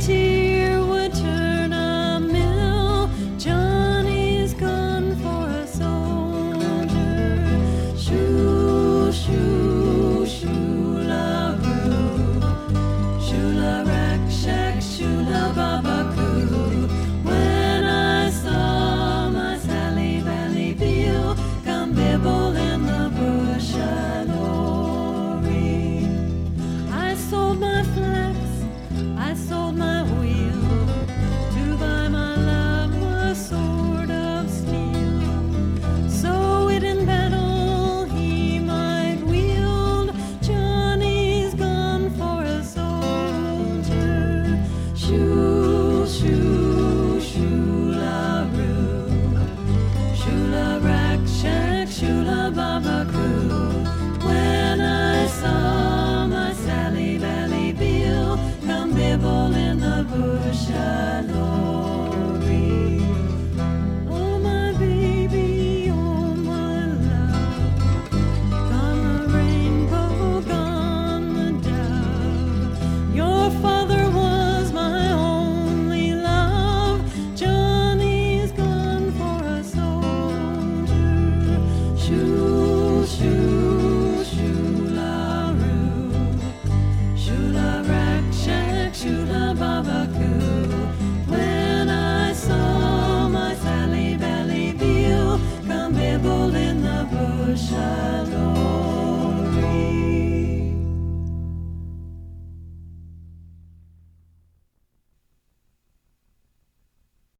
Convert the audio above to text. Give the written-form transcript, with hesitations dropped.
tear would turn a mill. Johnny's gone for a soldier. Shoo, shoo, shoo-la-roo. Shoo-la-rack-shack, shoo-la-baba-coo. When I saw my Sally Valley Beale come bibble in the bush lorry. I sold my flax, I sold my wheel to buy my love a sword of steel, so it in battle he might wield. Johnny's gone for a soldier. Shoo, shoo, shoo-la-roo. Shoo-la-rack-shack, shoo-la-baba-coo. When I saw my Sally Valley Beale come bibble in the bush lorry. Oh, my baby, oh, my love, gone the rainbow, gone the dove. Your father was my only love. Johnny's gone for a soldier. Shoo, shoo, shoo-la-roo. Shoo-la-rack-shack, shoo-la-baba-coo. When I saw my Sally Valley Beale come bibble in the bush lorry.